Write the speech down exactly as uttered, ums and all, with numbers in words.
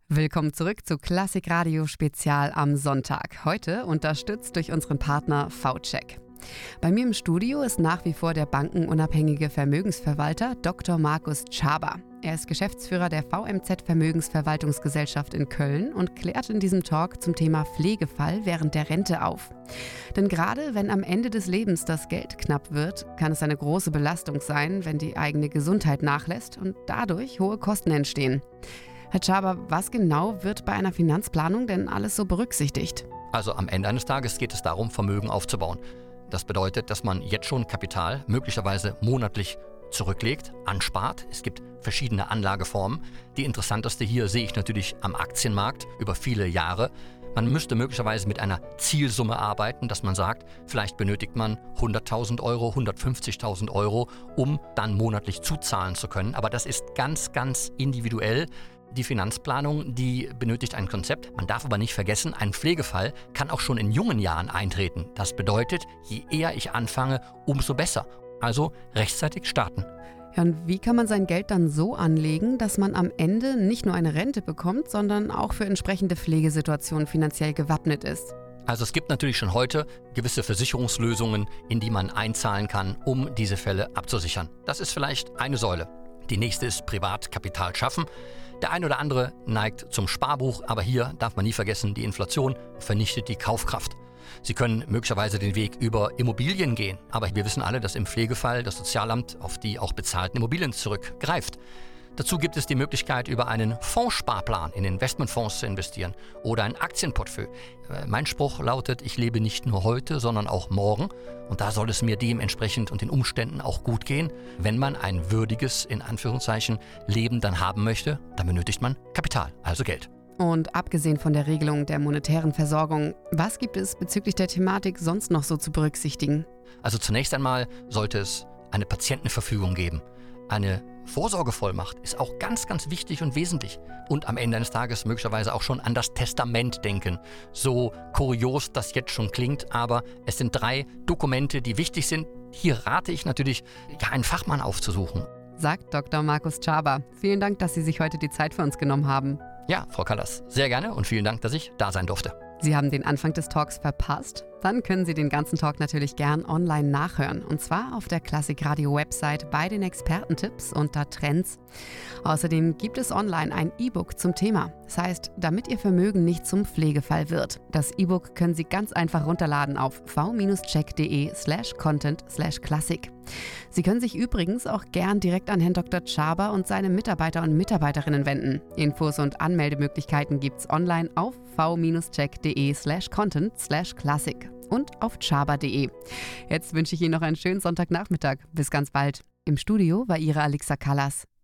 Willkommen zurück zu Klassik Radio Spezial am Sonntag. Heute unterstützt durch unseren Partner V-Check. Bei mir im Studio ist nach wie vor der bankenunabhängige Vermögensverwalter Doktor Markus Tschaber. Er ist Geschäftsführer der V M Z Vermögensverwaltungsgesellschaft in Köln und klärt in diesem Talk zum Thema Pflegefall während der Rente auf. Denn gerade wenn am Ende des Lebens das Geld knapp wird, kann es eine große Belastung sein, wenn die eigene Gesundheit nachlässt und dadurch hohe Kosten entstehen. Herr Tschaber, was genau wird bei einer Finanzplanung denn alles so berücksichtigt? Also am Ende eines Tages geht es darum, Vermögen aufzubauen. Das bedeutet, dass man jetzt schon Kapital möglicherweise monatlich zurücklegt, anspart. Es gibt verschiedene Anlageformen. Die interessanteste hier sehe ich natürlich am Aktienmarkt über viele Jahre. Man müsste möglicherweise mit einer Zielsumme arbeiten, dass man sagt, vielleicht benötigt man hunderttausend Euro, hundertfünfzigtausend Euro, um dann monatlich zuzahlen zu können. Aber das ist ganz, ganz individuell. Die Finanzplanung, die benötigt ein Konzept. Man darf aber nicht vergessen, ein Pflegefall kann auch schon in jungen Jahren eintreten. Das bedeutet, je eher ich anfange, umso besser. Also rechtzeitig starten. Ja, und wie kann man sein Geld dann so anlegen, dass man am Ende nicht nur eine Rente bekommt, sondern auch für entsprechende Pflegesituationen finanziell gewappnet ist? Also es gibt natürlich schon heute gewisse Versicherungslösungen, in die man einzahlen kann, um diese Fälle abzusichern. Das ist vielleicht eine Säule. Die nächste ist Privatkapital schaffen. Der ein oder andere neigt zum Sparbuch, aber hier darf man nie vergessen, die Inflation vernichtet die Kaufkraft. Sie können möglicherweise den Weg über Immobilien gehen, aber wir wissen alle, dass im Pflegefall das Sozialamt auf die auch bezahlten Immobilien zurückgreift. Dazu gibt es die Möglichkeit, über einen Fondssparplan in Investmentfonds zu investieren oder ein Aktienportfolio. Mein Spruch lautet, ich lebe nicht nur heute, sondern auch morgen. Und da soll es mir dementsprechend und den Umständen auch gut gehen. Wenn man ein würdiges, in Anführungszeichen, Leben dann haben möchte, dann benötigt man Kapital, also Geld. Und abgesehen von der Regelung der monetären Versorgung, was gibt es bezüglich der Thematik sonst noch so zu berücksichtigen? Also zunächst einmal sollte es eine Patientenverfügung geben. Eine Vorsorgevollmacht ist auch ganz, ganz wichtig und wesentlich. Und am Ende eines Tages möglicherweise auch schon an das Testament denken. So kurios das jetzt schon klingt, aber es sind drei Dokumente, die wichtig sind. Hier rate ich natürlich, ja, einen Fachmann aufzusuchen. Sagt Doktor Markus Tschaber. Vielen Dank, dass Sie sich heute die Zeit für uns genommen haben. Ja, Frau Kallas, sehr gerne und vielen Dank, dass ich da sein durfte. Sie haben den Anfang des Talks verpasst? Dann können Sie den ganzen Talk natürlich gern online nachhören. Und zwar auf der Klassik Radio Website bei den Expertentipps unter Trends. Außerdem gibt es online ein E-Book zum Thema. Das heißt, damit Ihr Vermögen nicht zum Pflegefall wird. Das E-Book können Sie ganz einfach runterladen auf v-check.de slash content slash klassik. Sie können sich übrigens auch gern direkt an Herrn Doktor Tschaber und seine Mitarbeiter und Mitarbeiterinnen wenden. Infos und Anmeldemöglichkeiten gibt's online auf v-check.de slash content slash klassik und auf tschaber punkt de. Jetzt wünsche ich Ihnen noch einen schönen Sonntagnachmittag. Bis ganz bald. Im Studio war Ihre Alexa Kallas.